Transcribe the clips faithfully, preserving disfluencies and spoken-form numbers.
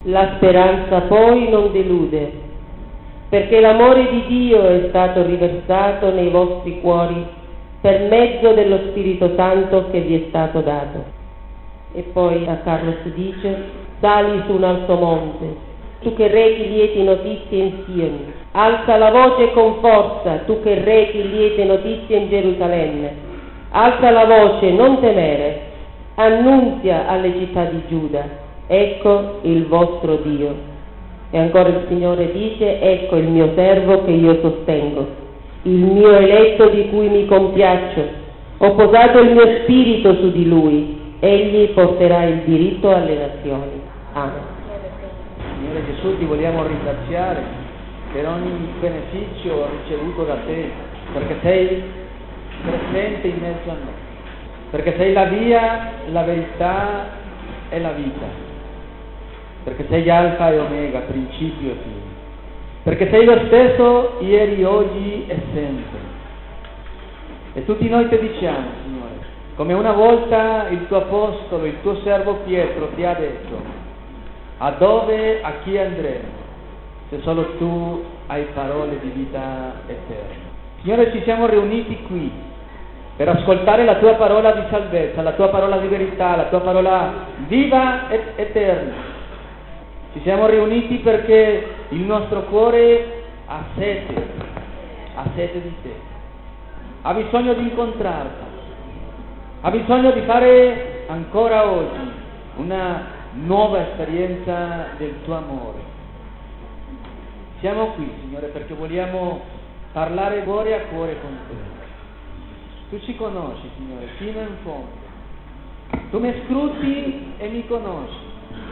La speranza poi non delude, perché l'amore di Dio è stato riversato nei vostri cuori per mezzo dello Spirito Santo che vi è stato dato. E poi a Carlos dice: sali su un alto monte, tu che rechi lieti notizie in Sion, alza la voce con forza, tu che rechi liete notizie in Gerusalemme, alza la voce, non temere, annunzia alle città di Giuda, ecco il vostro Dio. E ancora il Signore dice: ecco il mio servo che io sostengo, il mio eletto di cui mi compiaccio, ho posato il mio spirito su di lui, egli porterà il diritto alle nazioni. Amen. Signore Gesù, ti vogliamo ringraziare per ogni beneficio ricevuto da te, perché sei presente in mezzo a noi, perché sei la via, la verità e la vita, perché sei Alfa e Omega, principio e fine, perché sei lo stesso ieri, oggi e sempre. E tutti noi ti diciamo, Signore, come una volta il tuo apostolo, il tuo servo Pietro ti ha detto: a dove, a chi andremo, se solo tu hai parole di vita eterna. Signore, ci siamo riuniti qui per ascoltare la tua parola di salvezza, la tua parola di verità, la tua parola viva ed eterna. Ci siamo riuniti perché il nostro cuore ha sete, ha sete di te, ha bisogno di incontrarti, ha bisogno di fare ancora oggi una nuova esperienza del tuo amore. Siamo qui, Signore, perché vogliamo parlare cuore a cuore con te. Tu ci conosci, Signore, fino in fondo. Tu mi scruti e mi conosci.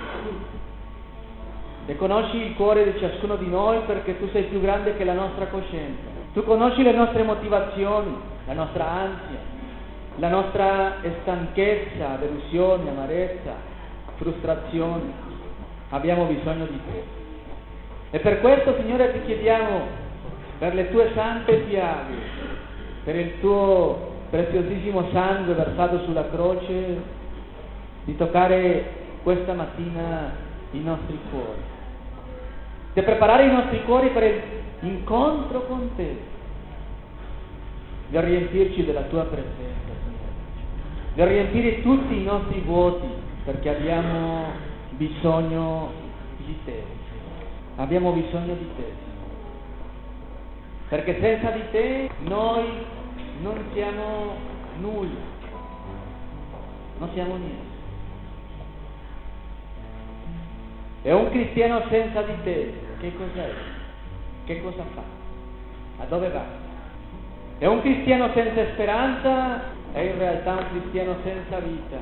E conosci il cuore di ciascuno di noi, perché tu sei più grande che la nostra coscienza. Tu conosci le nostre motivazioni, la nostra ansia, la nostra stanchezza, delusione, amarezza, frustrazioni. Abbiamo bisogno di te. E per questo, Signore, ti chiediamo, per le tue sante piaghe, per il tuo preziosissimo sangue versato sulla croce, di toccare questa mattina i nostri cuori, di preparare i nostri cuori per l'incontro con te, di riempirci della tua presenza, Signore, di riempire tutti i nostri vuoti, perché abbiamo bisogno di te. Abbiamo bisogno di te, Signore, perché senza di te noi non siamo nulla, non siamo niente. E un cristiano senza di te, che cos'è? Che cosa fa? A dove va? E un cristiano senza speranza è in realtà un cristiano senza vita.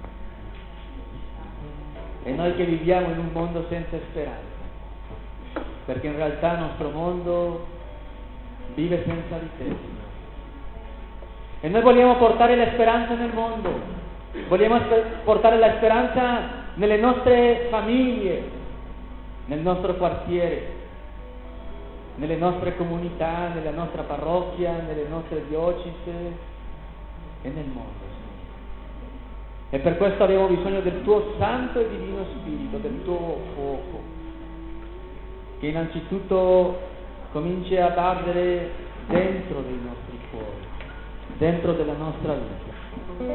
E noi che viviamo in un mondo senza speranza, perché in realtà il nostro mondo vive senza di te, Signore. E noi vogliamo portare la speranza nel mondo, vogliamo portare la speranza nelle nostre famiglie, nel nostro quartiere, nelle nostre comunità, nella nostra parrocchia, nelle nostre diocesi e nel mondo, Signore. E per questo abbiamo bisogno del tuo santo e divino Spirito, del tuo fuoco, che innanzitutto cominci ad ardere dentro dei nostri cuori, dentro della nostra vita.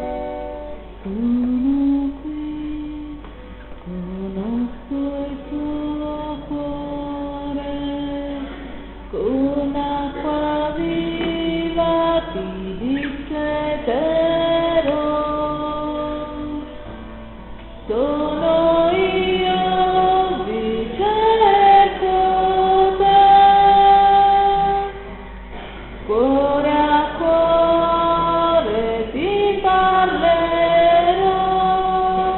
Sono qui, conosco il tuo cuore, con acqua viva ti disseterò. Sono io, vi cerco te, cuore a cuore ti parlerò.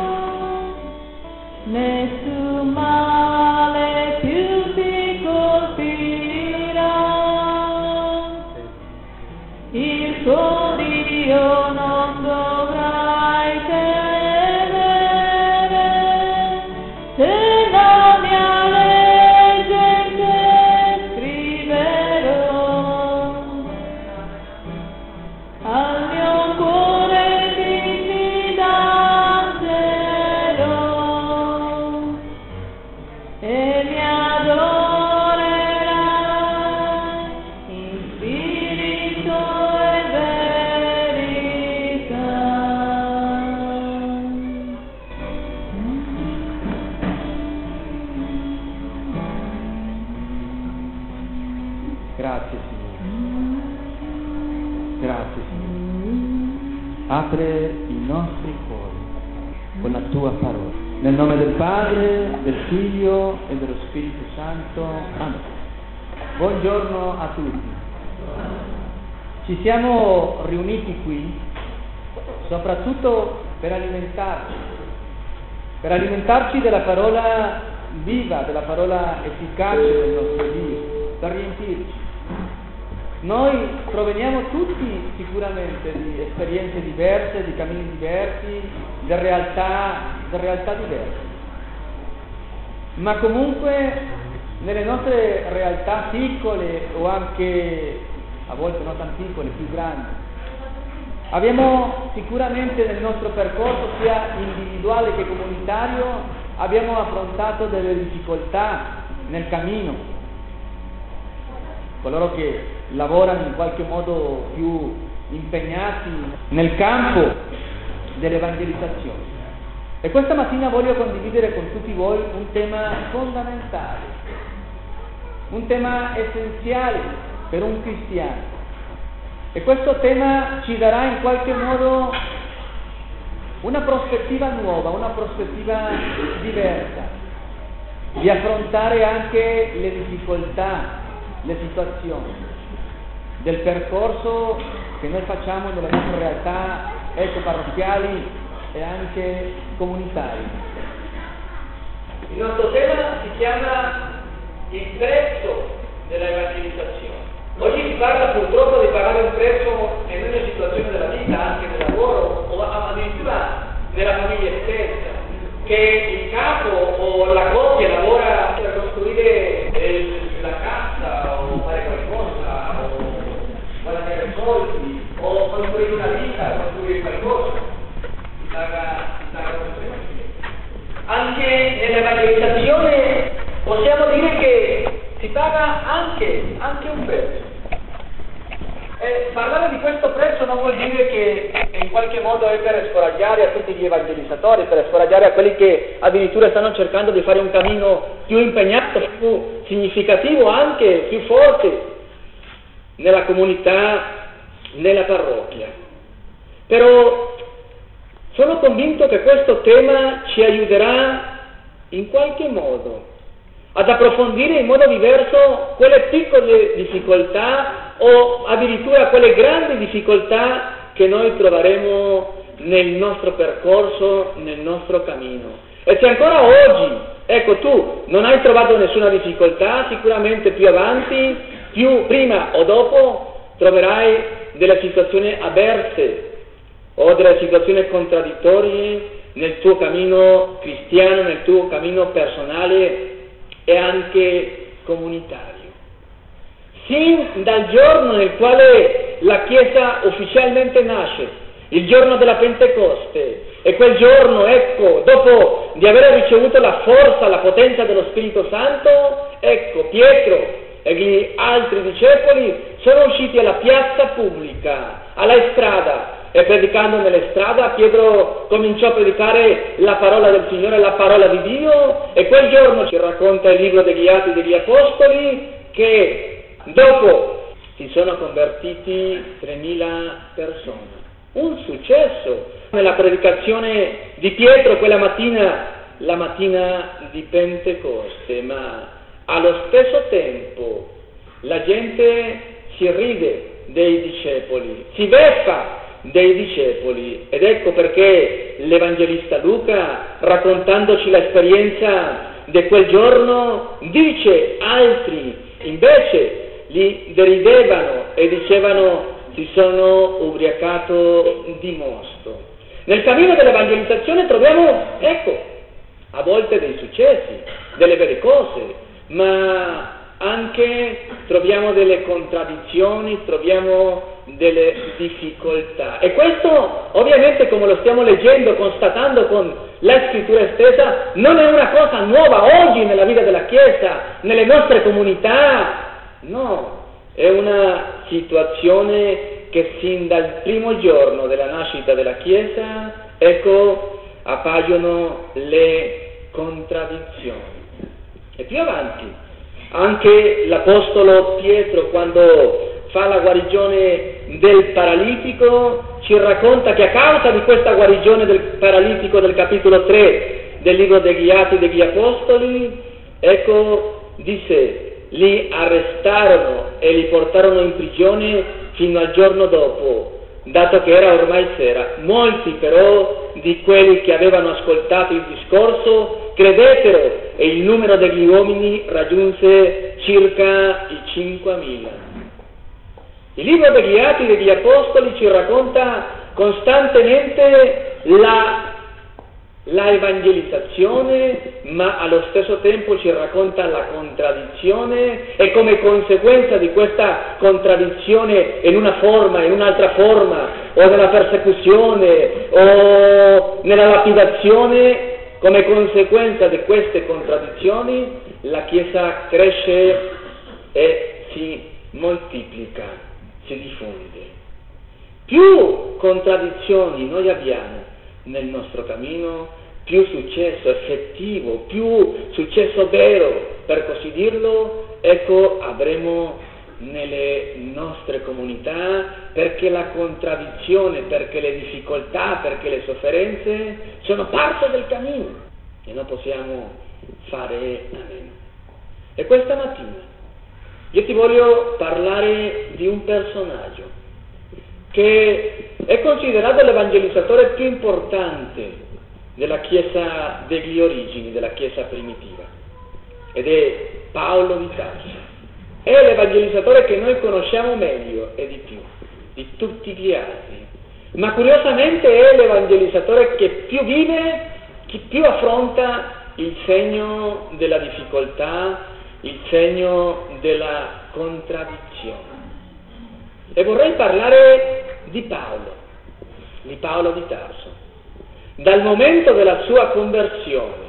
e mi adorerai in spirito e verità. Grazie Signore, grazie Signore. Apre i nostri cuori con la tua parola. Nel nome del Padre, del Figlio e dello Spirito Santo. Amen. Buongiorno a tutti. Ci siamo riuniti qui soprattutto per alimentarci, per alimentarci della parola viva, della parola efficace del nostro Dio, per riempirci. Noi proveniamo tutti sicuramente di esperienze diverse, di cammini diversi, di realtà, di realtà diverse. Ma comunque nelle nostre realtà piccole o anche a volte non tan piccole, più grandi, abbiamo sicuramente nel nostro percorso sia individuale che comunitario, abbiamo affrontato delle difficoltà nel cammino. Coloro che lavorano in qualche modo più impegnati nel campo dell'evangelizzazione. E questa mattina voglio condividere con tutti voi un tema fondamentale, un tema essenziale per un cristiano. E questo tema ci darà in qualche modo una prospettiva nuova, una prospettiva diversa, di affrontare anche le difficoltà, le situazioni del percorso che noi facciamo nelle nostre realtà ecoparrocchiali e anche comunitarie. Il nostro tema si chiama il prezzo dell'evangelizzazione. Oggi si parla purtroppo di pagare un prezzo in ogni situazione della vita, anche nel lavoro o addirittura nella famiglia stessa, che il capo o la coppia lavora per costruire il, la casa o fare qualcosa o guadagnare soldi o costruire una vita, costruire qualcosa, si paga, si paga un prezzo. Anche nell'evangelizzazione possiamo dire che si paga anche, anche un prezzo. E parlare di questo prezzo non vuol dire che in qualche modo è per scoraggiare a tutti gli evangelizzatori, per scoraggiare a quelli che addirittura stanno cercando di fare un cammino più impegnato, più significativo, anche più forte nella comunità, nella parrocchia. Però sono convinto che questo tema ci aiuterà in qualche modo ad approfondire in modo diverso quelle piccole difficoltà o addirittura quelle grandi difficoltà che noi troveremo nel nostro percorso, nel nostro cammino. E se ancora oggi, ecco, tu non hai trovato nessuna difficoltà, sicuramente più avanti, più prima o dopo, troverai delle situazioni avverse o delle situazioni contraddittorie nel tuo cammino cristiano, nel tuo cammino personale e anche comunitario. Sin dal giorno nel quale la Chiesa ufficialmente nasce, il giorno della Pentecoste, e quel giorno, ecco, dopo di aver ricevuto la forza, la potenza dello Spirito Santo, ecco, Pietro e gli altri discepoli sono usciti alla piazza pubblica, alla strada, e predicando nelle strade Pietro cominciò a predicare la parola del Signore, la parola di Dio, e quel giorno ci racconta il libro degli Atti degli Apostoli che dopo si sono convertiti tremila persone. Un successo nella predicazione di Pietro quella mattina, la mattina di Pentecoste, ma allo stesso tempo la gente si ride dei discepoli, si beffa dei discepoli, ed ecco perché l'Evangelista Luca, raccontandoci l'esperienza di quel giorno, dice: altri invece li deridevano e dicevano: si sono ubriacato di mosto. Nel cammino dell'evangelizzazione troviamo, ecco, a volte dei successi, delle belle cose, ma anche troviamo delle contraddizioni, troviamo delle difficoltà. E questo ovviamente, come lo stiamo leggendo, constatando con la scrittura stessa, non è una cosa nuova oggi nella vita della nella Chiesa, nelle nostre comunità. No, è una situazione che sin dal primo giorno della nascita della Chiesa, ecco, appaiono le contraddizioni. E più avanti, anche l'Apostolo Pietro, quando fa la guarigione del paralitico, ci racconta che a causa di questa guarigione del paralitico del capitolo tre del libro degli Atti degli Apostoli, ecco, disse, li arrestarono e li portarono in prigione fino al giorno dopo, dato che era ormai sera. Molti però di quelli che avevano ascoltato il discorso credettero e il numero degli uomini raggiunse circa i cinquemila. Il libro degli Atti degli Apostoli ci racconta costantemente la, la evangelizzazione, ma allo stesso tempo ci racconta la contraddizione e come conseguenza di questa contraddizione in una forma, in un'altra forma, o nella persecuzione o nella lapidazione, come conseguenza di queste contraddizioni la Chiesa cresce e si moltiplica, si diffonde. Più contraddizioni noi abbiamo nel nostro cammino, più successo effettivo, più successo vero, per così dirlo, ecco, avremo nelle nostre comunità, perché la contraddizione, perché le difficoltà, perché le sofferenze sono parte del cammino e non possiamo fare a meno. E questa mattina io ti voglio parlare di un personaggio che è considerato l'evangelizzatore più importante della Chiesa degli origini, della Chiesa primitiva, ed è Paolo di Tarso. È l'evangelizzatore che noi conosciamo meglio e di più, di tutti gli altri, ma curiosamente è l'evangelizzatore che più vive, che più affronta il segno della difficoltà, il segno della contraddizione. E vorrei parlare di Paolo, di Paolo di Tarso, dal momento della sua conversione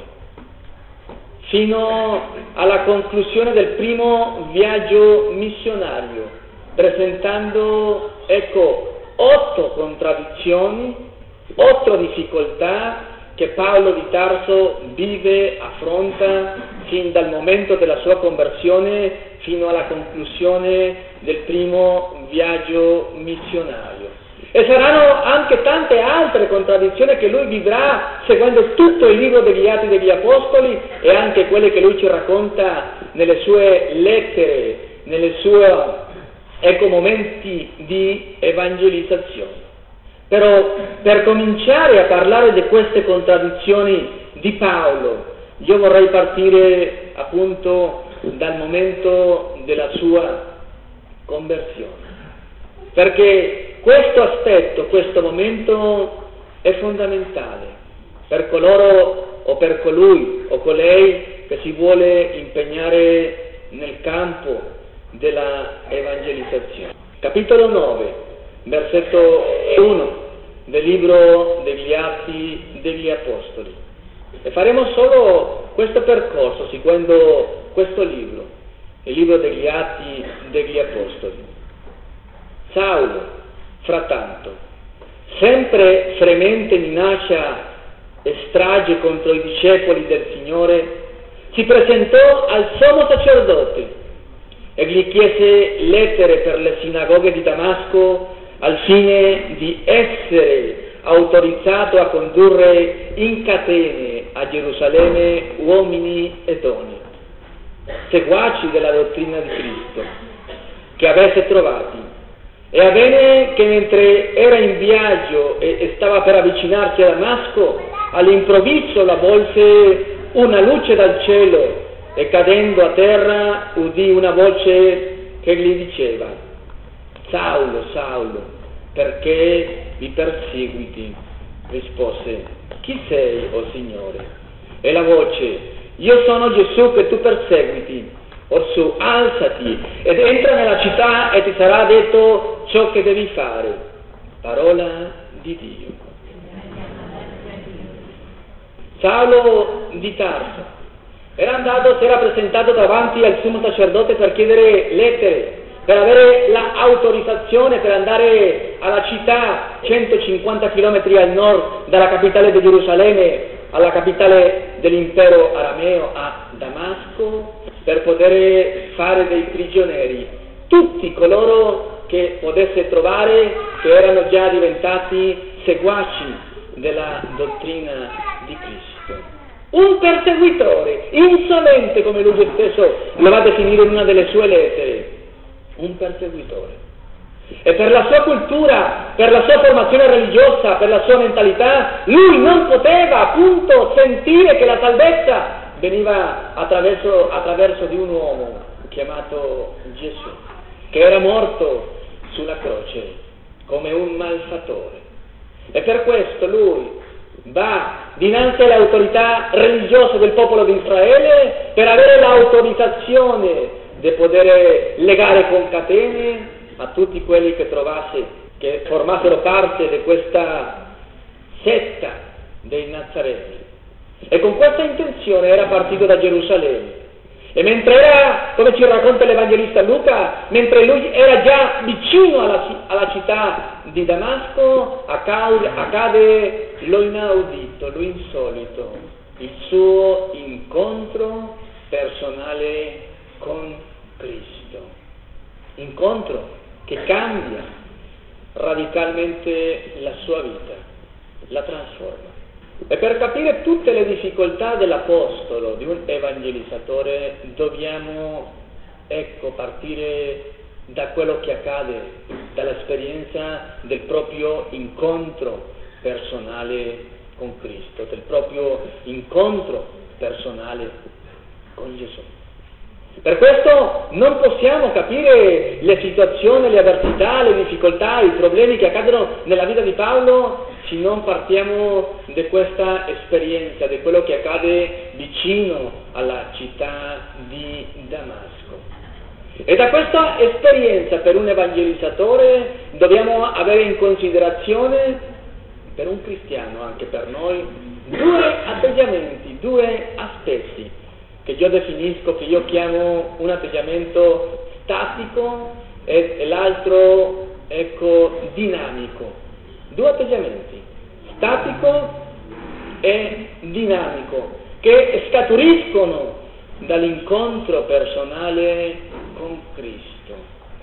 fino alla conclusione del primo viaggio missionario, presentando, ecco, otto contraddizioni, otto difficoltà che Paolo di Tarso vive, affronta fin dal momento della sua conversione fino alla conclusione del primo viaggio missionario. E saranno anche tante altre contraddizioni che lui vivrà seguendo tutto il libro degli Atti degli Apostoli e anche quelle che lui ci racconta nelle sue lettere, nelle sue, ecco, momenti di evangelizzazione. Però per cominciare a parlare di queste contraddizioni di Paolo, io vorrei partire appunto dal momento della sua conversione, perché questo aspetto, questo momento è fondamentale per coloro o per colui o colei che si vuole impegnare nel campo della evangelizzazione. Capitolo nove, versetto uno del libro degli Atti degli Apostoli. E faremo solo questo percorso seguendo questo libro, il libro degli Atti degli Apostoli. Saulo, frattanto, sempre fremente minaccia e strage contro i discepoli del Signore, si presentò al sommo sacerdote e gli chiese lettere per le sinagoghe di Damasco al fine di essere autorizzato a condurre in catene a Gerusalemme uomini e donne, seguaci della dottrina di Cristo, che avesse trovati. E avvenne che mentre era in viaggio e, e stava per avvicinarsi a Damasco, all'improvviso la volse una luce dal cielo e cadendo a terra udì una voce che gli diceva: Saulo, Saulo, perché mi perseguiti? Rispose: chi sei, o Signore? E la voce: io sono Gesù che tu perseguiti. Orsù, alzati ed entra nella città e ti sarà detto ciò che devi fare. Parola di Dio. Saulo di Tarso Era andato, si era presentato davanti al sommo sacerdote per chiedere lettere, per avere l'autorizzazione per andare alla città centocinquanta chilometri al nord dalla capitale di Gerusalemme alla capitale dell'impero arameo, a Damasco, per poter fare dei prigionieri tutti coloro che potesse trovare, che erano già diventati seguaci della dottrina di Cristo. Un perseguitore, insolente come lui stesso lo va a definire in una delle sue lettere, un perseguitore. E per la sua cultura, per la sua formazione religiosa, per la sua mentalità, lui non poteva appunto sentire che la salvezza veniva attraverso, attraverso di un uomo chiamato Gesù, che era morto sulla croce come un malfattore. E per questo lui va dinanzi alle autorità religiose del popolo di Israele per avere l'autorizzazione di poter legare con catene a tutti quelli che trovasse, che formassero parte di questa setta dei Nazareni. E con questa intenzione era partito da Gerusalemme. E mentre era, come ci racconta l'Evangelista Luca, mentre lui era già vicino alla, alla città di Damasco, accade, accade lo inaudito, lo insolito, il suo incontro personale con Cristo. Incontro che cambia radicalmente la sua vita, la trasforma. E per capire tutte le difficoltà dell'apostolo, di un evangelizzatore, dobbiamo, ecco, partire da quello che accade, dall'esperienza del proprio incontro personale con Cristo, del proprio incontro personale con Gesù. Per questo non possiamo capire le situazioni, le avversità, le difficoltà, i problemi che accadono nella vita di Paolo se non partiamo di questa esperienza, di quello che accade vicino alla città di Damasco. E da questa esperienza per un evangelizzatore dobbiamo avere in considerazione, per un cristiano, anche per noi, due atteggiamenti, due aspetti che io definisco, che io chiamo un atteggiamento statico e, e l'altro, ecco, dinamico. Due atteggiamenti, statico e dinamico, che scaturiscono dall'incontro personale con Cristo.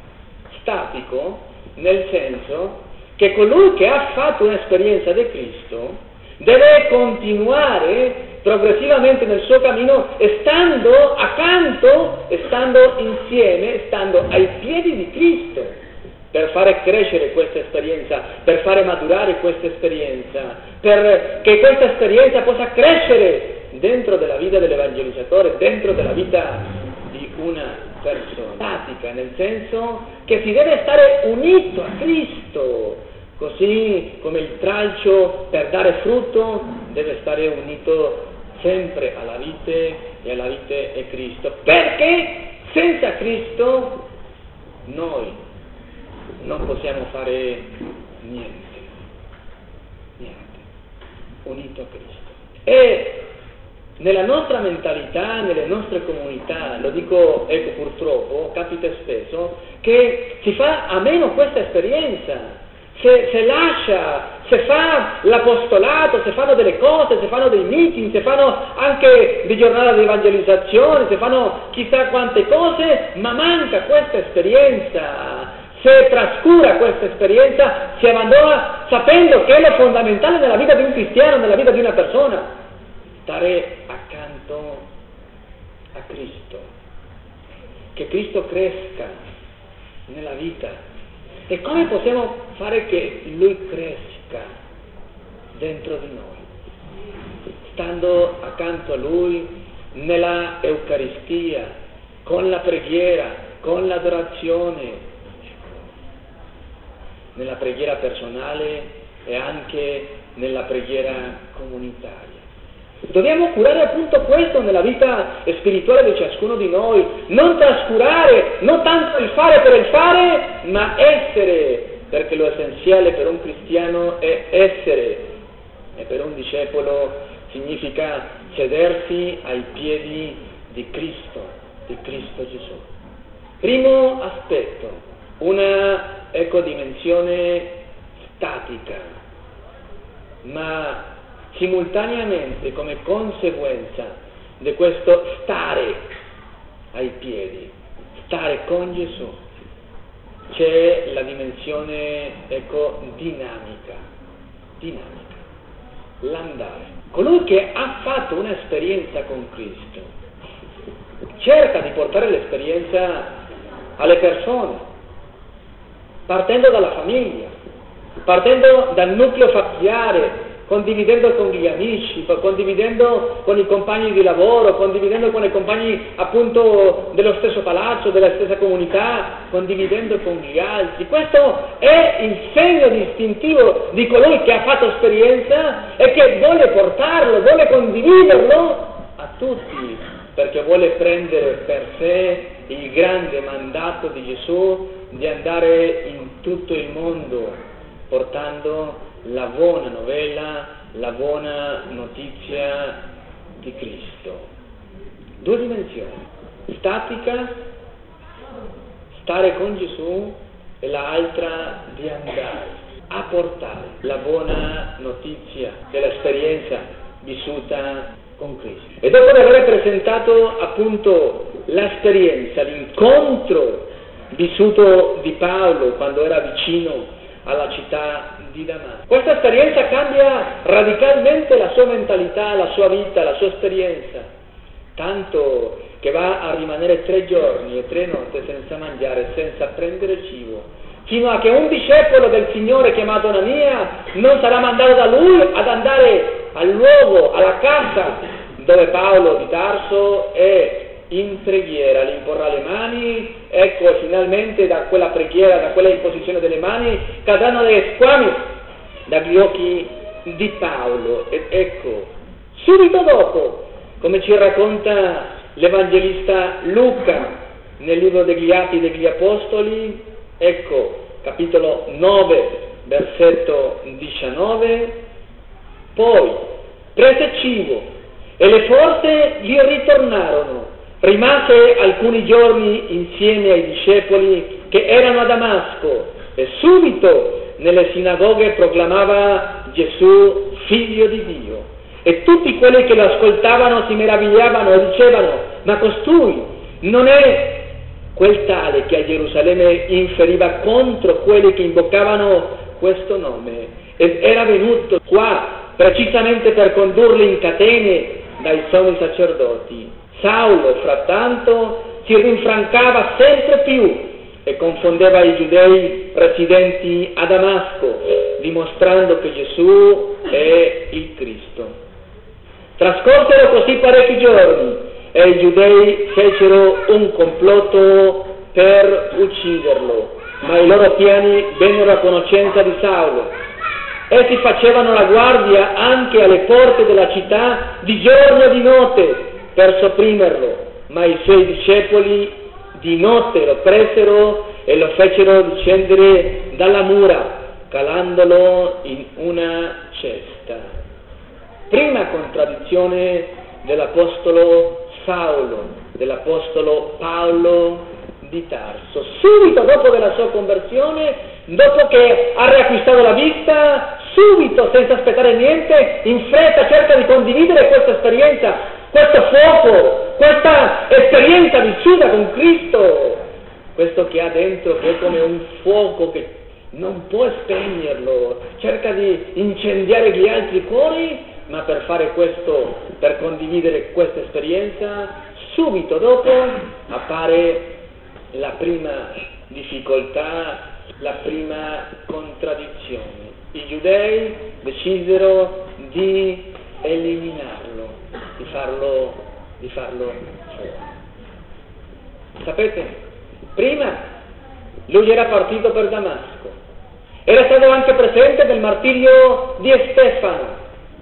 Statico nel senso che colui che ha fatto un'esperienza di Cristo deve continuare progressivamente nel suo cammino, stando accanto, stando insieme, stando ai piedi di Cristo, per fare crescere questa esperienza, per fare maturare questa esperienza, perché questa esperienza possa crescere dentro della vita dell'evangelizzatore, dentro della vita di una persona. Statica, nel senso che si deve stare unito a Cristo, così come il tralcio per dare frutto deve stare unito sempre alla vite e alla vite è Cristo, perché senza Cristo noi non possiamo fare niente, niente, unito a Cristo. E nella nostra mentalità, nelle nostre comunità, lo dico, ecco, purtroppo, capita spesso, che si fa a meno questa esperienza. Se, se lascia, se fa l'apostolato, se fanno delle cose, se fanno dei meeting, se fanno anche di giornata di evangelizzazione, se fanno chissà quante cose, ma manca questa esperienza. Se trascura questa esperienza, si abbandona sapendo che è lo fondamentale nella vita di un cristiano, nella vita di una persona, stare accanto a Cristo, che Cristo cresca nella vita. E come possiamo fare che Lui cresca dentro di noi? Stando accanto a Lui nella Eucaristia, con la preghiera, con l'adorazione, nella preghiera personale e anche nella preghiera comunitaria. Dobbiamo curare appunto questo nella vita spirituale di ciascuno di noi, non trascurare, non tanto il fare per il fare, ma essere, perché lo essenziale per un cristiano è essere, e per un discepolo significa sedersi ai piedi di Cristo, di Cristo Gesù. Primo aspetto, una ecco, dimensione statica, ma simultaneamente come conseguenza di questo stare ai piedi, stare con Gesù, c'è la dimensione ecco, dinamica, dinamica, l'andare. Colui che ha fatto un'esperienza con Cristo cerca di portare l'esperienza alle persone, partendo dalla famiglia, partendo dal nucleo familiare, condividendo con gli amici, condividendo con i compagni di lavoro, condividendo con i compagni appunto dello stesso palazzo, della stessa comunità, condividendo con gli altri. Questo è il segno distintivo di colui che ha fatto esperienza e che vuole portarlo, vuole condividerlo a tutti, perché vuole prendere per sé il grande mandato di Gesù di andare in tutto il mondo portando la buona novella, la buona notizia di Cristo. Due dimensioni, statica, stare con Gesù, e l'altra di andare a portare la buona notizia dell'esperienza vissuta con Cristo. E dopo di aver presentato appunto l'esperienza, l'incontro vissuto di Paolo quando era vicino alla città di Damasco, questa esperienza cambia radicalmente la sua mentalità, la sua vita, la sua esperienza, tanto che va a rimanere tre giorni e tre notti senza mangiare, senza prendere cibo, fino a che un discepolo del Signore chiamato Anania non sarà mandato da lui ad andare al luogo, alla casa dove Paolo di Tarso è in preghiera, gli imporrà le mani, ecco, finalmente da quella preghiera, da quella imposizione delle mani, cadranno delle squame dagli occhi di Paolo. Ed ecco, subito dopo, come ci racconta l'Evangelista Luca nel libro degli Atti degli Apostoli, ecco, capitolo nove, versetto diciannove, poi prese cibo e le forze gli ritornarono. Rimase alcuni giorni insieme ai discepoli che erano a Damasco e subito nelle sinagoghe proclamava Gesù figlio di Dio. E tutti quelli che lo ascoltavano si meravigliavano e dicevano: ma costui non è quel tale che a Gerusalemme inferiva contro quelli che invocavano questo nome ed era venuto qua precisamente per condurli in catene dai sommi sacerdoti. Saulo, frattanto, si rinfrancava sempre più e confondeva i giudei residenti a Damasco, dimostrando che Gesù è il Cristo. Trascorsero così parecchi giorni e i giudei fecero un complotto per ucciderlo, ma i loro piani vennero a conoscenza di Saulo. Essi facevano la guardia anche alle porte della città di giorno e di notte per sopprimerlo, ma i suoi discepoli di notte lo presero e lo fecero discendere dalla mura, calandolo in una cesta. Prima contraddizione dell'apostolo Saulo, dell'apostolo Paolo di Tarso. Subito dopo della sua conversione, dopo che ha riacquistato la vista, subito, senza aspettare niente, in fretta cerca di condividere questa esperienza, questo fuoco, questa esperienza vissuta con Cristo, questo che ha dentro, che è come un fuoco che non può spegnerlo, cerca di incendiare gli altri cuori, ma per fare questo, per condividere questa esperienza, subito dopo appare la prima difficoltà, la prima contraddizione. I giudei decisero di eliminarlo, di farlo, di farlo fuori. Sapete, prima lui era partito per Damasco, era stato anche presente nel martirio di Stefano.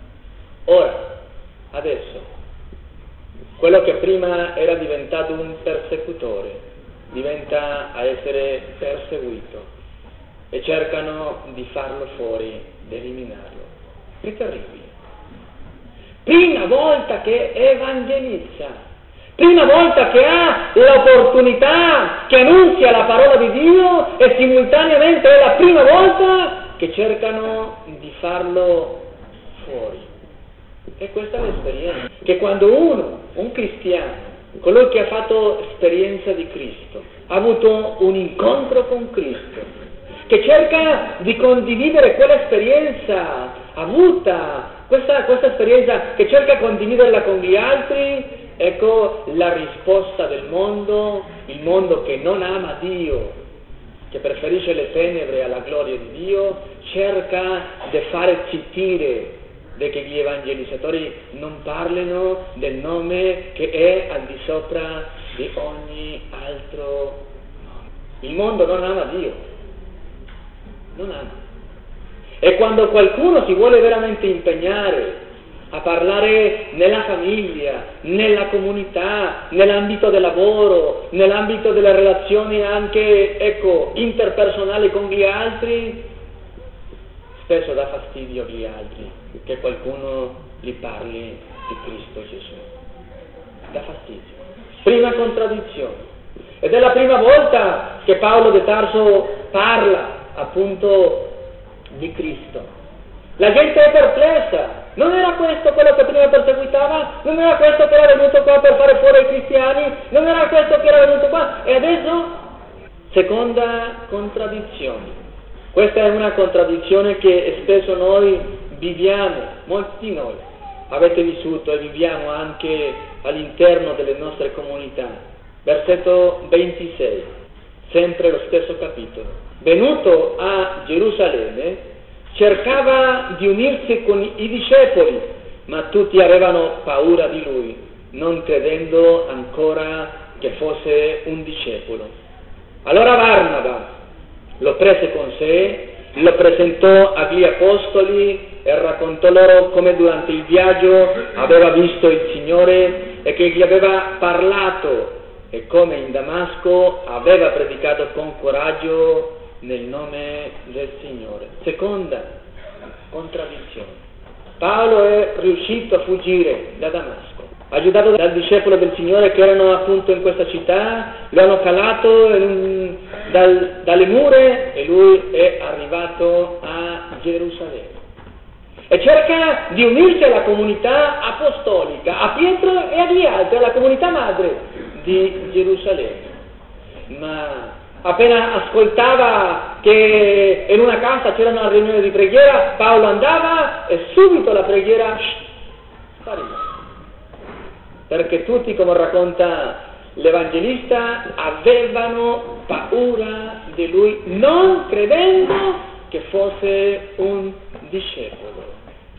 Ora, adesso, quello che prima era diventato un persecutore diventa a essere perseguito e cercano di farlo fuori, di eliminarlo. Che terribile! Prima volta che evangelizza, Prima volta che ha l'opportunità, che annunzia la parola di Dio e simultaneamente è la prima volta che cercano di farlo fuori. E questa è l'esperienza, che quando uno, un cristiano, colui che ha fatto esperienza di Cristo, ha avuto un incontro con Cristo, che cerca di condividere quell'esperienza avuta, questa, questa esperienza che cerca di condividerla con gli altri, ecco la risposta del mondo, il mondo che non ama Dio, che preferisce le tenebre alla gloria di Dio, cerca di fare zittire di che gli evangelizzatori non parlino del nome che è al di sopra di ogni altro nome. Il mondo non ama Dio, non ama. E quando qualcuno si vuole veramente impegnare a parlare nella famiglia, nella comunità, nell'ambito del lavoro, nell'ambito delle relazioni anche, ecco, interpersonali con gli altri, spesso dà fastidio agli altri che qualcuno gli parli di Cristo Gesù. Dà fastidio. Prima contraddizione. Ed è la prima volta che Paolo de Tarso parla appunto di Cristo. La gente è perplessa. Non era questo quello che prima perseguitava? Non era questo che era venuto qua per fare fuori i cristiani? Non era questo che era venuto qua? E adesso? Seconda contraddizione. Questa è una contraddizione che spesso noi viviamo, molti di noi avete vissuto e viviamo anche all'interno delle nostre comunità. Versetto ventisei, sempre lo stesso capitolo. Venuto a Gerusalemme, cercava di unirsi con i discepoli, ma tutti avevano paura di lui, non credendo ancora che fosse un discepolo. Allora Barnaba lo prese con sé, lo presentò agli apostoli e raccontò loro come durante il viaggio aveva visto il Signore e che gli aveva parlato e come in Damasco aveva predicato con coraggio nel nome del Signore. Seconda contraddizione. Paolo è riuscito a fuggire da Damasco, aiutato dal discepolo del Signore che erano appunto in questa città, lo hanno calato in, dal, dalle mura e lui è arrivato a Gerusalemme. E cerca di unirsi alla comunità apostolica, a Pietro e agli altri, alla comunità madre di Gerusalemme. Ma appena ascoltava che in una casa c'era una riunione di preghiera, Paolo andava e subito la preghiera spariva. Perché tutti, come racconta l'Evangelista, avevano paura di lui, non credendo che fosse un discepolo.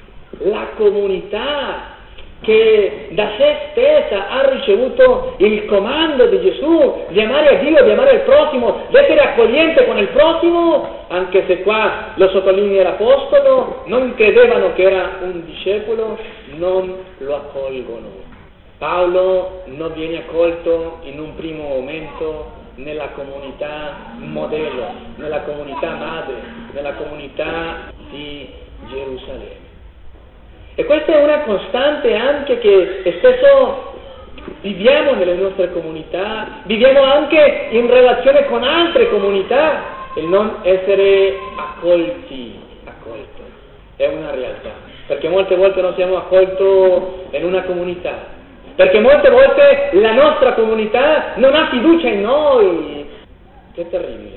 La comunità che da sé stessa ha ricevuto il comando di Gesù di amare a Dio, di amare il prossimo, di essere accogliente con il prossimo, anche se qua lo sottolinea l'Apostolo, non credevano che era un discepolo, non lo accolgono. Paolo non viene accolto in un primo momento nella comunità modello, nella comunità madre, nella comunità di Gerusalemme. E questa è una costante anche che spesso viviamo nelle nostre comunità, viviamo anche in relazione con altre comunità, il non essere accolti, accolto. È una realtà, perché molte volte non siamo accolti in una comunità, perché molte volte la nostra comunità non ha fiducia in noi. Che terribile.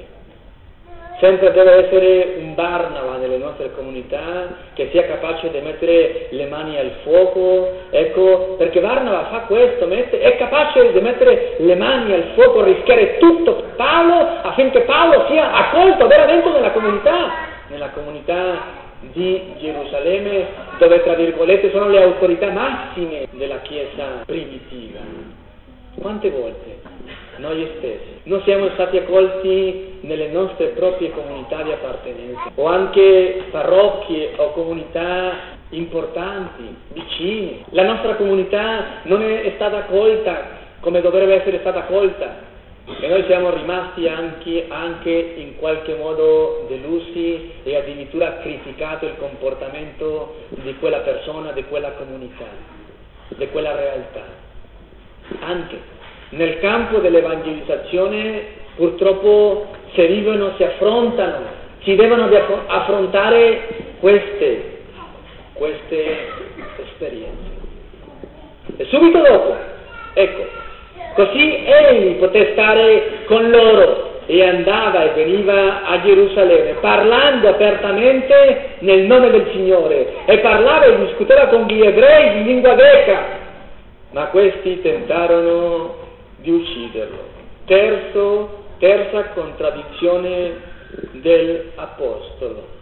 Sempre deve essere un Barnaba nelle nostre comunità che sia capace di mettere le mani al fuoco, ecco, perché Barnaba fa questo, mette, è capace di mettere le mani al fuoco, rischiare tutto Paolo affinché Paolo sia accolto veramente nella comunità, nella comunità di Gerusalemme, dove tra virgolette sono le autorità massime della Chiesa primitiva. Quante volte noi stessi non siamo stati accolti nelle nostre proprie comunità di appartenenza, o anche parrocchie o comunità importanti, vicine. La nostra comunità non è stata accolta come dovrebbe essere stata accolta e noi siamo rimasti anche, anche in qualche modo delusi e addirittura criticato il comportamento di quella persona, di quella comunità, di quella realtà. Anche nel campo dell'evangelizzazione purtroppo si vivono, si affrontano, si devono affrontare queste, queste esperienze. E subito dopo, ecco, così egli poté stare con loro e andava e veniva a Gerusalemme parlando apertamente nel nome del Signore e parlava e discuteva con gli ebrei di lingua greca, ma questi tentarono di ucciderlo. Terzo, terza contraddizione dell'Apostolo.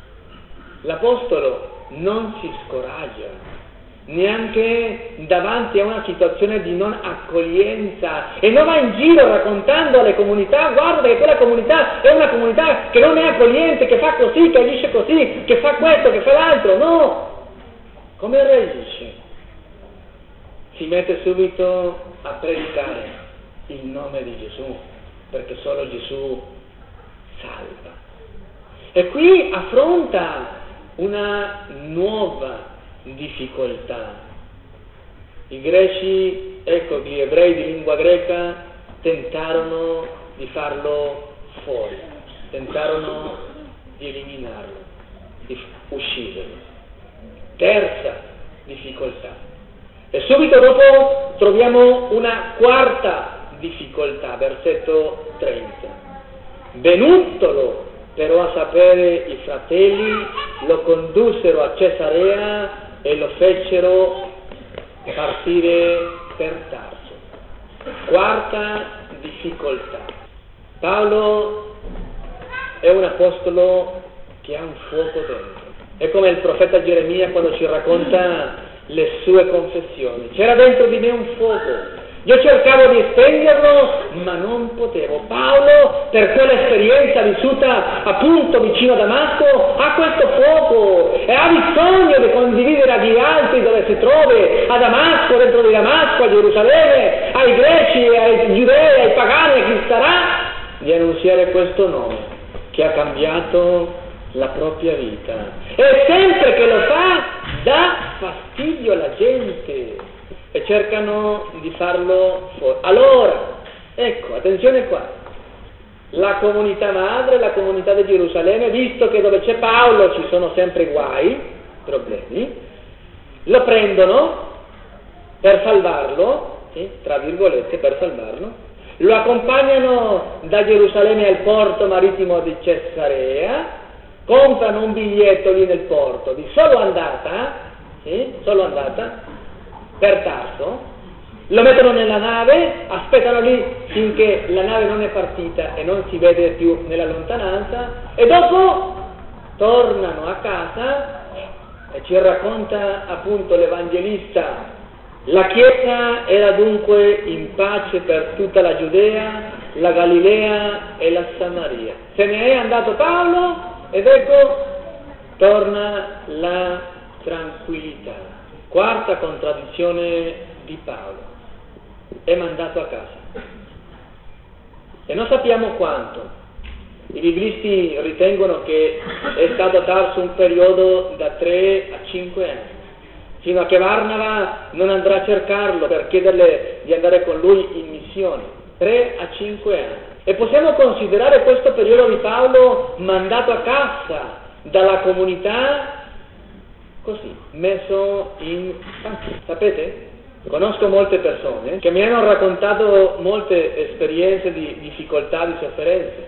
L'Apostolo non si scoraggia neanche davanti a una situazione di non accoglienza e non va in giro raccontando alle comunità: guarda che quella comunità è una comunità che non è accogliente, che fa così, che agisce così, che fa questo, che fa l'altro. No! Come reagisce? Si mette subito a predicare il nome di Gesù, perché solo Gesù salva. E qui affronta una nuova difficoltà. I greci, ecco, gli ebrei di lingua greca tentarono di farlo fuori, tentarono di eliminarlo, di ucciderlo. Terza difficoltà. E subito dopo troviamo una quarta difficoltà, versetto trenta. Venutolo però a sapere i fratelli, lo condussero a Cesarea e lo fecero partire per Tarso. Quarta difficoltà. Paolo è un apostolo che ha un fuoco dentro. È come il profeta Geremia quando ci racconta le sue confessioni. C'era dentro di me un fuoco. Io cercavo di spegnerlo, ma non potevo. Paolo, per quell'esperienza vissuta appunto vicino a Damasco, ha questo fuoco e ha bisogno di condividere agli altri dove si trova, a Damasco, dentro di Damasco, a Gerusalemme, ai greci, ai giudei, ai pagani, a chi starà, di annunziare questo nome che ha cambiato la propria vita. E sempre che lo fa, dà fastidio alla gente. E cercano di farlo fuori. Allora, ecco, attenzione qua, la comunità madre, la comunità di Gerusalemme, visto che dove c'è Paolo ci sono sempre guai, problemi, lo prendono per salvarlo, sì, tra virgolette, per salvarlo, lo accompagnano da Gerusalemme al porto marittimo di Cesarea, comprano un biglietto lì nel porto di solo andata, sì, solo andata, per Tarso, lo mettono nella nave, aspettano lì finché la nave non è partita e non si vede più nella lontananza, e dopo tornano a casa e ci racconta appunto l'Evangelista: la Chiesa era dunque in pace per tutta la Giudea, la Galilea e la Samaria. Se ne è andato Paolo ed ecco torna la tranquillità. Quarta contraddizione di Paolo: è mandato a casa. E non sappiamo quanto. I biblisti ritengono che è stato a Tarso un periodo da tre a cinque anni, fino a che Barnaba non andrà a cercarlo per chiederle di andare con lui in missione. tre a cinque anni. E possiamo considerare questo periodo di Paolo mandato a casa dalla comunità, così, messo in panchina. Sapete? Conosco molte persone che mi hanno raccontato molte esperienze di difficoltà, di sofferenze,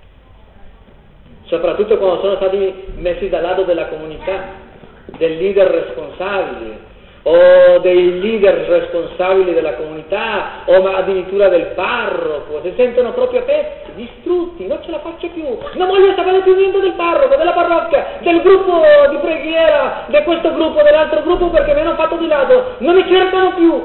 soprattutto quando sono stati messi dal lato della comunità, del leader responsabile o dei leader responsabili della comunità o addirittura del parroco. Si sentono proprio a pezzi, distrutti, non ce la faccio più, non voglio sapere più niente del parroco, della parrocchia, del gruppo di preghiera, di questo gruppo, dell'altro gruppo, perché mi hanno fatto di lato, non mi cercano più.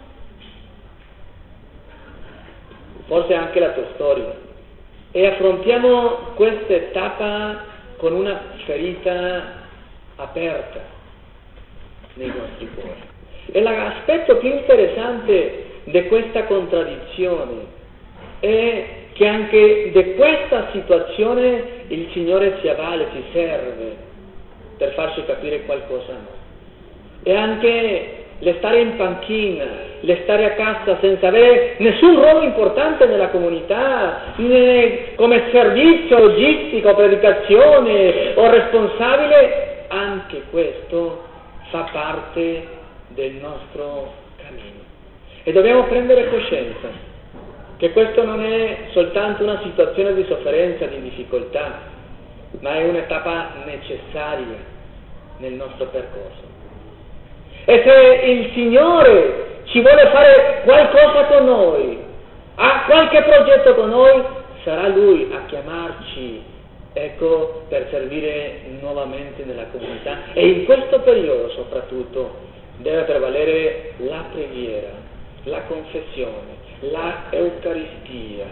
Forse anche la tua storia. E affrontiamo questa tappa con una ferita aperta nei nostri cuori. E l'aspetto più interessante di questa contraddizione è che anche di questa situazione il Signore si avvale, si serve per farci capire qualcosa. E anche le stare in panchina, le stare a casa senza avere nessun ruolo importante nella comunità, né come servizio logistico, predicazione o responsabile, anche questo fa parte del nostro cammino. E dobbiamo prendere coscienza che questo non è soltanto una situazione di sofferenza, di difficoltà, ma è un'etapa necessaria nel nostro percorso. E se il Signore ci vuole fare qualcosa con noi, ha qualche progetto con noi, sarà Lui a chiamarci, ecco, per servire nuovamente nella comunità. E in questo periodo soprattutto deve prevalere la preghiera, la confessione, la Eucaristia,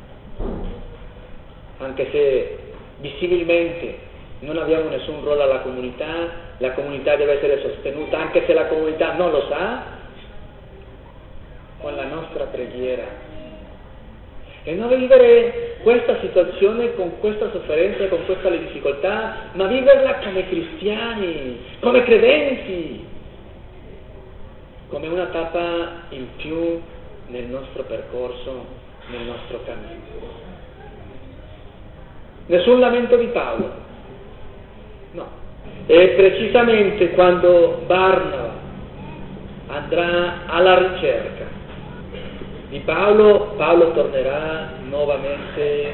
anche se visibilmente non abbiamo nessun ruolo alla comunità, la comunità deve essere sostenuta, anche se la comunità non lo sa, con la nostra preghiera. E non vivere questa situazione con questa sofferenza, con questa difficoltà, ma viverla come cristiani, come credenti, come una tappa in più nel nostro percorso, nel nostro cammino. Nessun lamento di Paolo, no. E precisamente quando Barnaba andrà alla ricerca di Paolo, Paolo tornerà nuovamente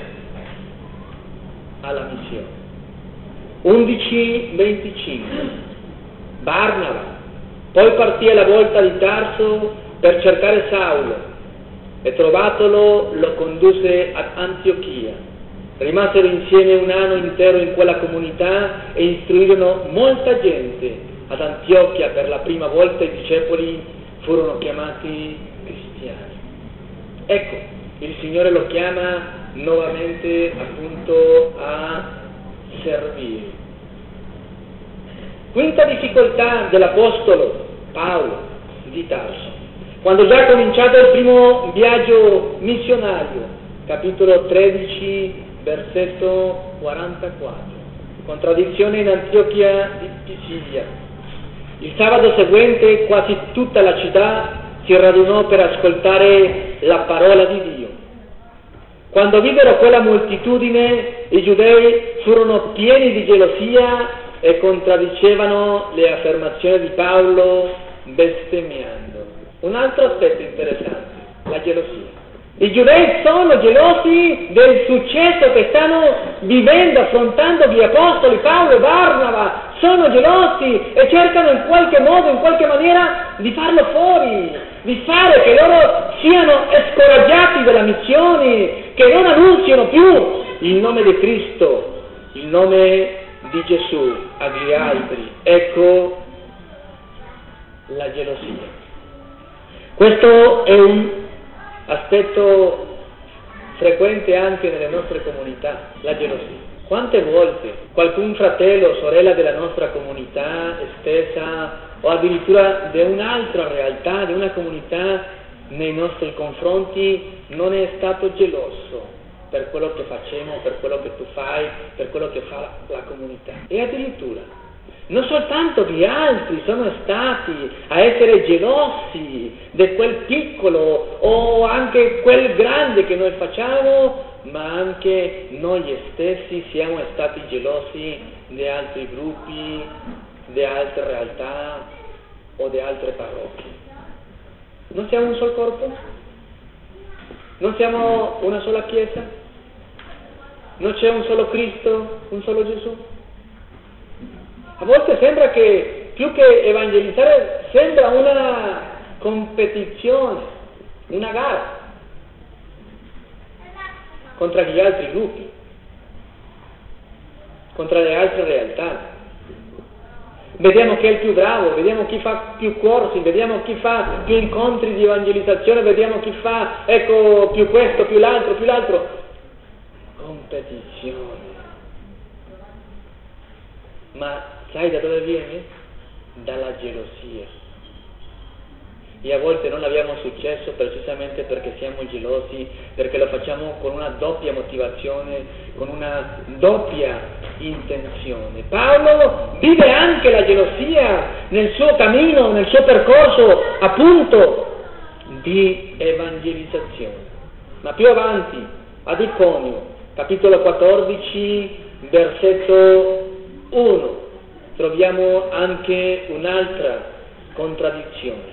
alla missione. undici venticinque Barnaba poi partì alla volta di Tarso per cercare Saulo e trovatolo lo condusse ad Antiochia. Rimasero insieme un anno intero in quella comunità e istruirono molta gente. Ad Antiochia per la prima volta i discepoli furono chiamati cristiani. Ecco, il Signore lo chiama nuovamente appunto a servire. Quinta difficoltà dell'Apostolo Paolo di Tarso. Quando già ha cominciato il primo viaggio missionario, capitolo tredici, versetto quarantaquattro, contraddizione in Antiochia di Pisidia. Il sabato seguente quasi tutta la città si radunò per ascoltare la parola di Dio. Quando videro quella moltitudine, i giudei furono pieni di gelosia e contraddicevano le affermazioni di Paolo bestemmiando. Un altro aspetto interessante, la gelosia. I giudei sono gelosi del successo che stanno vivendo, affrontando gli apostoli Paolo e Barnaba, sono gelosi e cercano in qualche modo, in qualche maniera di farlo fuori, di fare che loro siano scoraggiati dalla missione, che non annunziano più il nome di Cristo, il nome di Gesù agli altri. Ecco la gelosia. Questo è un aspetto frequente anche nelle nostre comunità, la gelosia. Quante volte qualcun fratello o sorella della nostra comunità stessa o addirittura di un'altra realtà, di una comunità nei nostri confronti non è stato geloso per quello che facciamo, per quello che tu fai, per quello che fa la comunità. E addirittura non soltanto gli altri sono stati a essere gelosi di quel piccolo o anche quel grande che noi facciamo, ma anche noi stessi siamo stati gelosi di altri gruppi, di altre realtà o di altre parrocchie. Non siamo un solo corpo? Non siamo una sola Chiesa? Non c'è un solo Cristo, un solo Gesù? A volte sembra che più che evangelizzare sembra una competizione, una gara contro gli altri gruppi, contro le altre realtà. Vediamo chi è il più bravo, vediamo chi fa più corsi, vediamo chi fa più incontri di evangelizzazione, vediamo chi fa, ecco, più questo, più l'altro, più l'altro. Competizione. Ma sai da dove viene? Dalla gelosia. e a volte non abbiamo successo precisamente perché siamo gelosi, perché lo facciamo con una doppia motivazione, con una doppia intenzione. Paolo vive anche la gelosia nel suo cammino, nel suo percorso appunto di evangelizzazione. Ma più avanti, ad Iconio, capitolo quattordici, versetto uno, troviamo anche un'altra contraddizione.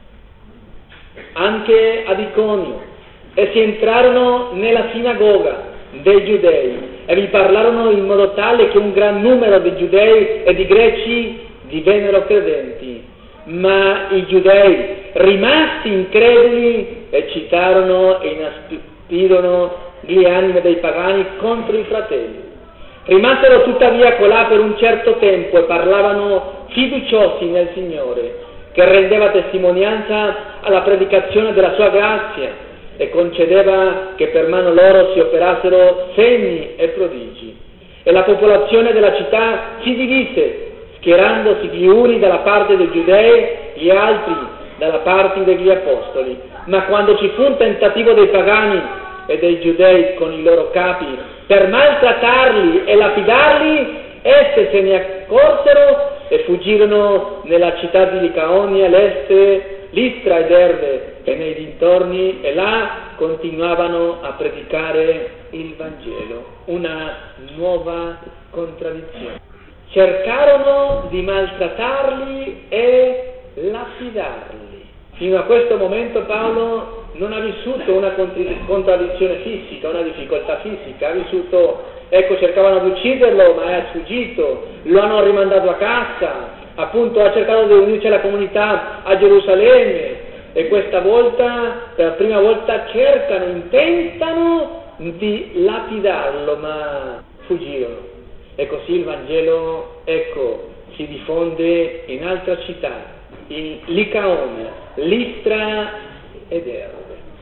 Anche ad Iconio essi entrarono nella sinagoga dei giudei e vi parlarono in modo tale che un gran numero di giudei e di greci divennero credenti, ma i giudei, rimasti increduli, eccitarono e inaspirono gli animi dei pagani contro i fratelli. Rimasero tuttavia colà per un certo tempo e parlavano fiduciosi nel Signore, che rendeva testimonianza alla predicazione della sua grazia e concedeva che per mano loro si operassero segni e prodigi. E la popolazione della città si divise, schierandosi gli uni dalla parte dei giudei, gli altri dalla parte degli apostoli. Ma quando ci fu un tentativo dei pagani e dei giudei con i loro capi per maltrattarli e lapidarli, esse se ne accorsero e fuggirono nella città di Licaonia, l'Este, Listra ed Erbe e nei dintorni, e là continuavano a predicare il Vangelo. Una nuova contraddizione. Cercarono di maltrattarli e lapidarli. Fino a questo momento Paolo non ha vissuto una contraddizione fisica, una difficoltà fisica, ha vissuto, ecco, cercavano di ucciderlo ma è sfuggito, lo hanno rimandato a casa, appunto ha cercato di unirsi alla comunità a Gerusalemme e questa volta, per la prima volta, cercano, intentano di lapidarlo ma fuggirono. E così il Vangelo, ecco, si diffonde in altre città, in Licaonia, Listra ed Erbe.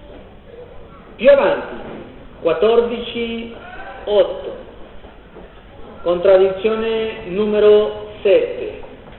Più avanti, quattordici otto, contraddizione numero sette,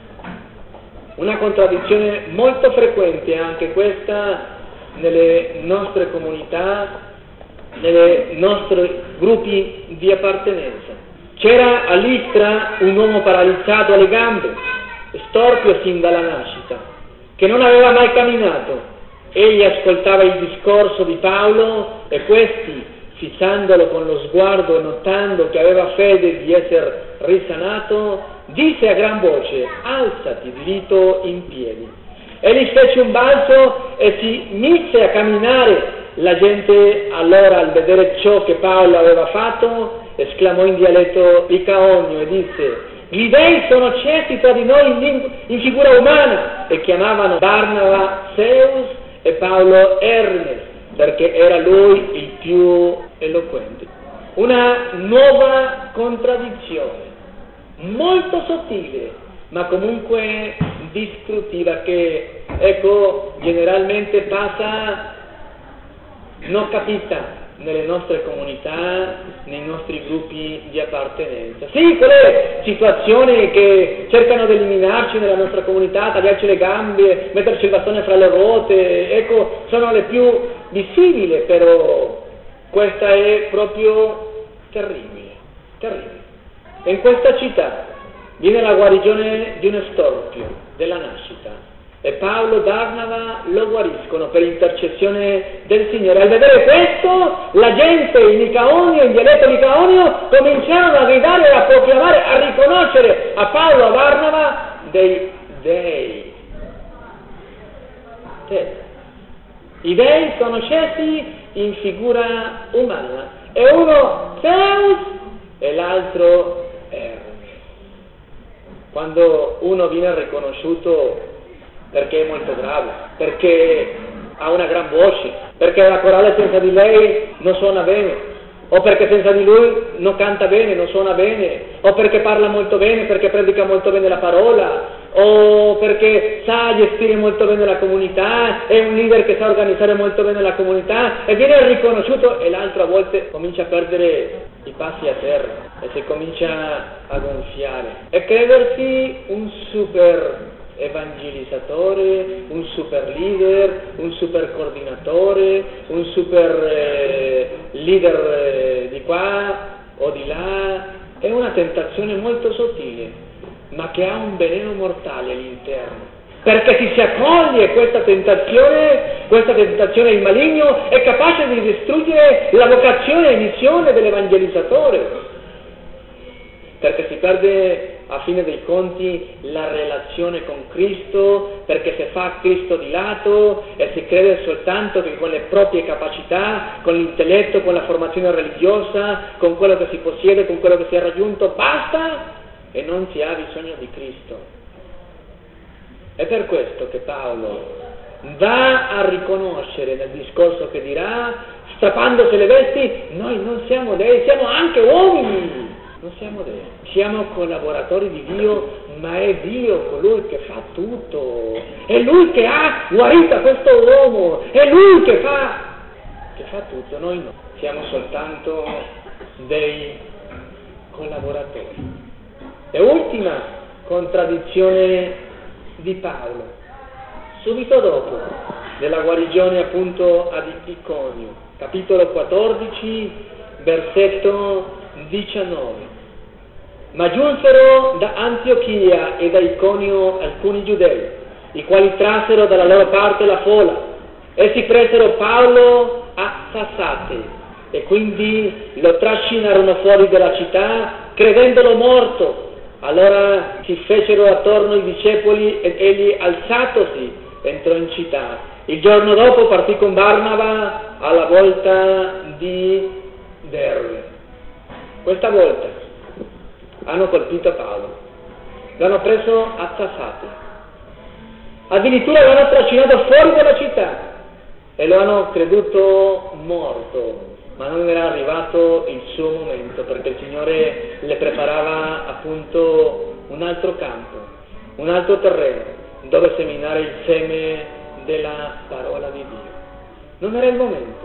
una contraddizione molto frequente anche questa nelle nostre comunità, nei nostri gruppi di appartenenza. C'era a Listra un uomo paralizzato alle gambe, storpio sin dalla nascita, che non aveva mai camminato. Egli ascoltava il discorso di Paolo e questi, fissandolo con lo sguardo e notando che aveva fede di essere risanato, disse a gran voce: alzati dritto in piedi. Egli fece un balzo e si mise a camminare. La gente allora, al vedere ciò che Paolo aveva fatto, esclamò in dialetto licaonio e disse: gli dei sono ciechi tra di noi in, ling- in figura umana, e chiamavano Barnaba Zeus e Paolo Hermes, perché era lui il più eloquente. Una nuova contraddizione, molto sottile, ma comunque distruttiva, che, ecco, generalmente passa non capita nelle nostre comunità, nei nostri gruppi di appartenenza. Sì, quelle situazioni che cercano di eliminarci nella nostra comunità, tagliarci le gambe, metterci il bastone fra le ruote, ecco, sono le più visibili, però questa è proprio terribile, terribile. E in questa città viene la guarigione di uno storpio della nascita, e Paolo e Barnaba lo guariscono per intercessione del Signore. Al vedere questo, la gente in Licaonio, in dialetto licaonio, cominciarono a gridare, a proclamare, a riconoscere a Paolo e a Barnaba dei dei. I dei sono scesi in figura umana, e uno Zeus e l'altro Hermes. Quando uno viene riconosciuto perché è molto bravo, perché ha una gran voce, perché la corale senza di lei non suona bene, o perché senza di lui non canta bene, non suona bene, o perché parla molto bene, perché predica molto bene la parola, o perché sa gestire molto bene la comunità, è un leader che sa organizzare molto bene la comunità, e viene riconosciuto, e l'altra a volte comincia a perdere i passi a terra e si comincia a gonfiare e credersi un super evangelizzatore, un super leader, un super coordinatore, un super eh, leader eh, di qua o di là. È una tentazione molto sottile, ma che ha un veleno mortale all'interno. Perché se si accoglie questa tentazione, questa tentazione il maligno è capace di distruggere la vocazione e missione dell'evangelizzatore. Perché si perde a fine dei conti la relazione con Cristo, perché si fa Cristo di lato e si crede soltanto che con le proprie capacità, con l'intelletto, con la formazione religiosa, con quello che si possiede, con quello che si è raggiunto, basta e non si ha bisogno di Cristo. È per questo che Paolo va a riconoscere nel discorso che dirà, strappandosi le vesti, noi non siamo dei, siamo anche uomini. Non siamo dei, siamo collaboratori di Dio, ma è Dio colui che fa tutto, è Lui che ha guarito questo uomo, è Lui che fa, che fa tutto, noi no, siamo soltanto dei collaboratori. E ultima contraddizione di Paolo, subito dopo della guarigione appunto ad Iconio, capitolo quattordici, versetto diciannove. Ma giunsero da Antiochia e da Iconio alcuni giudei, i quali trassero dalla loro parte la folla. Essi presero Paolo a Sassate e quindi lo trascinarono fuori dalla città, credendolo morto. Allora si fecero attorno i discepoli ed egli, alzatosi, entrò in città. Il giorno dopo partì con Barnaba alla volta di Derbe. Questa volta hanno colpito Paolo, l'hanno preso a Sassate, addirittura lo hanno trascinato fuori dalla città e lo hanno creduto morto, ma non era arrivato il suo momento, perché il Signore le preparava appunto un altro campo, un altro terreno dove seminare il seme della parola di Dio. Non era il momento.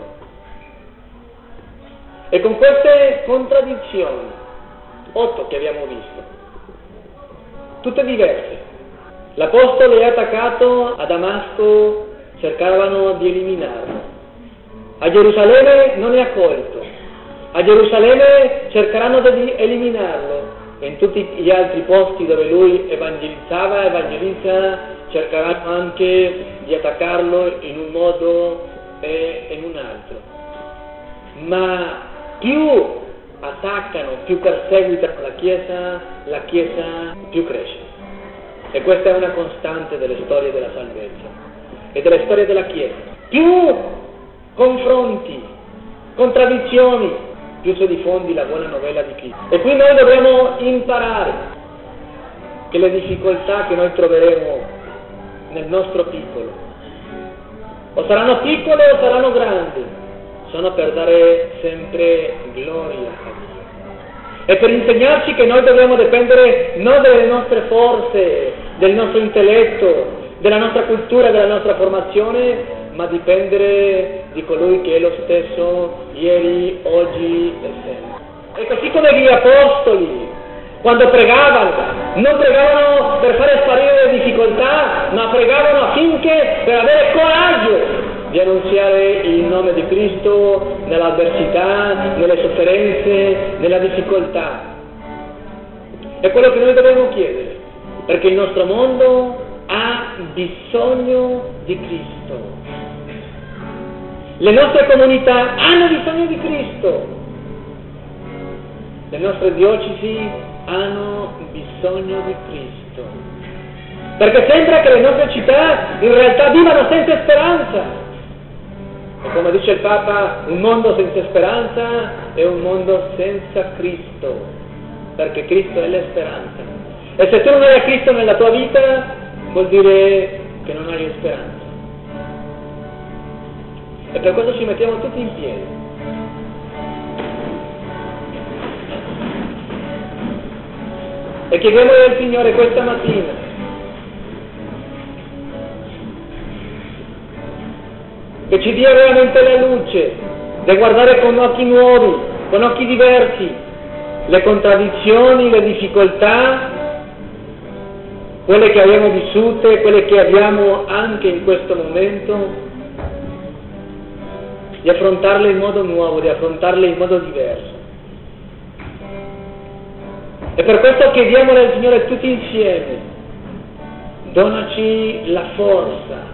E con queste contraddizioni, otto che abbiamo visto, tutte diverse, l'Apostolo è attaccato a Damasco, cercavano di eliminarlo. A Gerusalemme non è accolto, a Gerusalemme cercheranno di eliminarlo, e in tutti gli altri posti dove lui evangelizzava, evangelizza, cercheranno anche di attaccarlo in un modo e in un altro. Ma più attaccano, più perseguitano la Chiesa, la Chiesa più cresce. E questa è una costante delle storie della salvezza e delle storie della Chiesa. Più confronti, contraddizioni, più si diffondi la buona novella di Cristo. E qui noi dobbiamo imparare che le difficoltà che noi troveremo nel nostro piccolo, o saranno piccole o saranno grandi, sono per dare sempre gloria a Dio. E per insegnarci che noi dobbiamo dipendere non dalle nostre forze, del nostro intelletto, della nostra cultura, della nostra formazione, ma dipendere di colui che è lo stesso ieri, oggi e sempre. E così come gli apostoli, quando pregavano, non pregavano per fare sparire le difficoltà, ma pregavano affinché per avere coraggio di annunziare il nome di Cristo nell'avversità, nelle sofferenze, nella difficoltà. È quello che noi dobbiamo chiedere, perché il nostro mondo ha bisogno di Cristo. Le nostre comunità hanno bisogno di Cristo. Le nostre diocesi hanno bisogno di Cristo. Perché sembra che le nostre città in realtà vivano senza speranza. E come dice il Papa, un mondo senza speranza è un mondo senza Cristo, perché Cristo è la speranza. E se tu non hai Cristo nella tua vita, vuol dire che non hai speranza. E per questo ci mettiamo tutti in piedi. E chiediamo al Signore questa mattina che ci dia veramente la luce di guardare con occhi nuovi, con occhi diversi, le contraddizioni, le difficoltà quelle che abbiamo vissute, quelle che abbiamo anche in questo momento, di affrontarle in modo nuovo, di affrontarle in modo diverso. E per questo chiediamole al Signore tutti insieme, donaci la forza.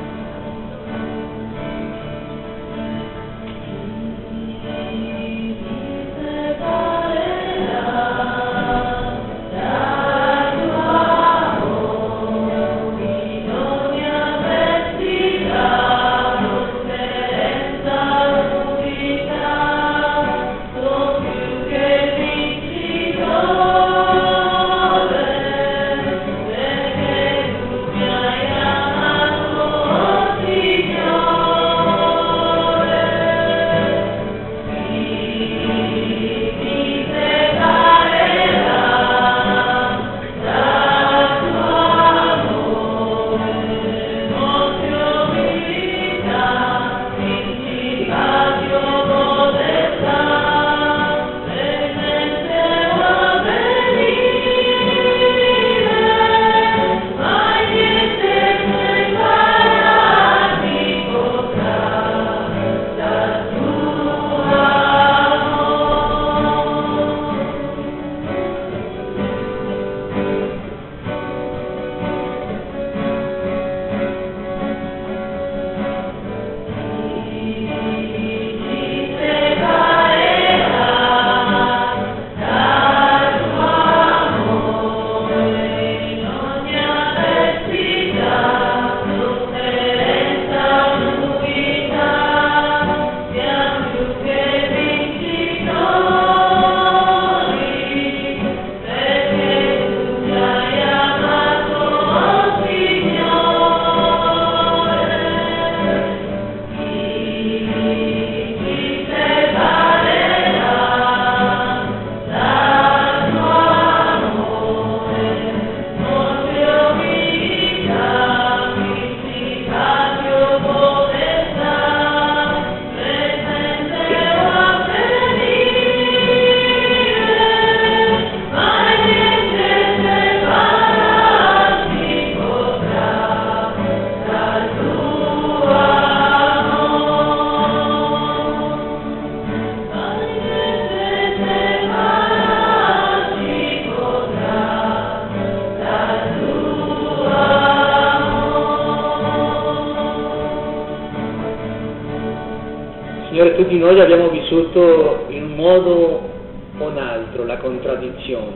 Signore, tutti noi abbiamo vissuto in un modo o un altro la contraddizione,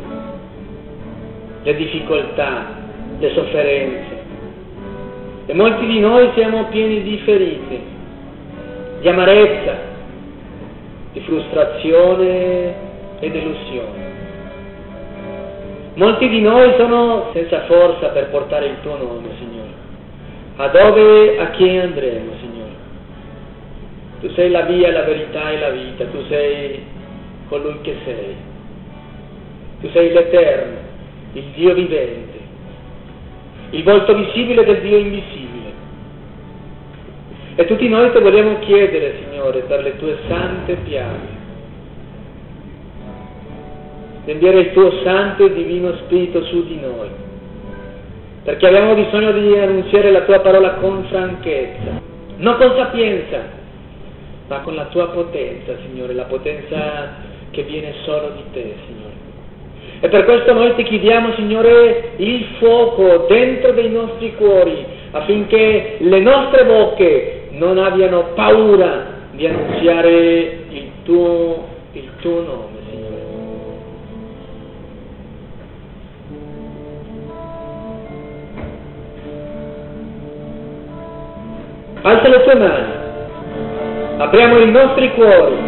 le difficoltà, le sofferenze. E molti di noi siamo pieni di ferite, di amarezza, di frustrazione e delusione. Molti di noi sono senza forza per portare il tuo nome, Signore. A dove, a chi andremo, Signore? Tu sei la via, la verità e la vita, tu sei colui che sei. Tu sei l'Eterno, il Dio vivente, il volto visibile del Dio invisibile. E tutti noi ti vogliamo chiedere, Signore, per le tue sante piaghe, di inviare il tuo santo e divino Spirito su di noi, perché abbiamo bisogno di annunziare la tua parola con franchezza, non con sapienza, ma con la tua potenza, Signore, la potenza che viene solo di te, Signore. E per questo noi ti chiediamo, Signore, il fuoco dentro dei nostri cuori, affinché le nostre bocche non abbiano paura di annunziare il tuo, il tuo nome, Signore. Alza le tue mani, apriamo i nostri cuori.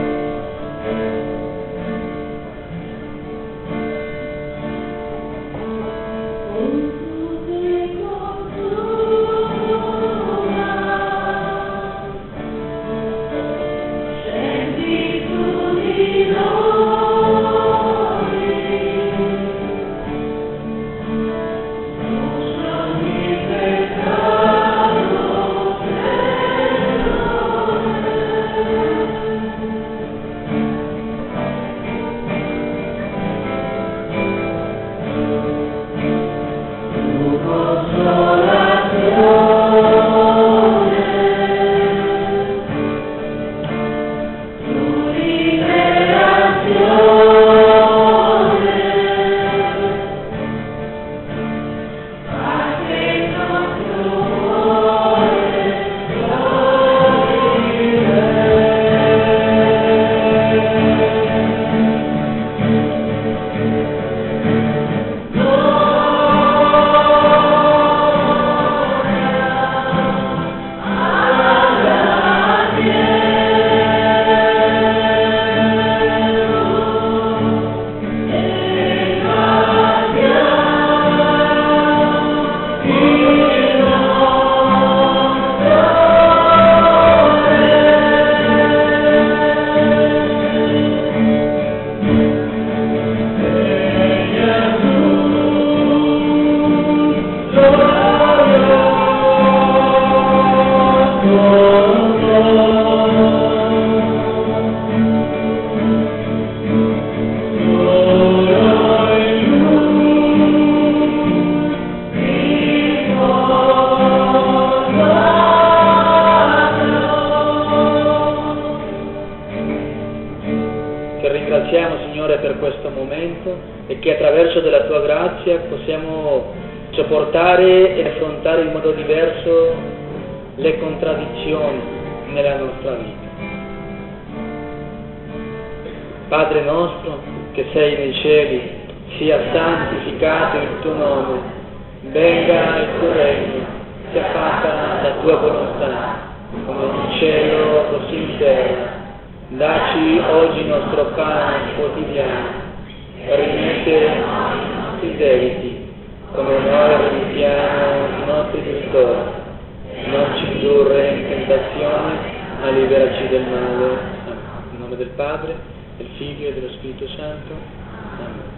Ti ringraziamo, Signore, per questo momento e che attraverso della Tua grazia possiamo sopportare e affrontare in modo diverso le contraddizioni nella nostra vita. Padre nostro che sei nei cieli, sia santificato il tuo nome, venga il tuo regno, sia fatta la tua volontà, come in cielo così in terra. Dacci oggi il nostro pane quotidiano, rimetti i nostri debiti, come noi rimettiamo i nostri debitori. Non ci indurre in tentazione, ma liberaci del male. Amen. In nome del Padre, del Figlio e dello Spirito Santo. Amen.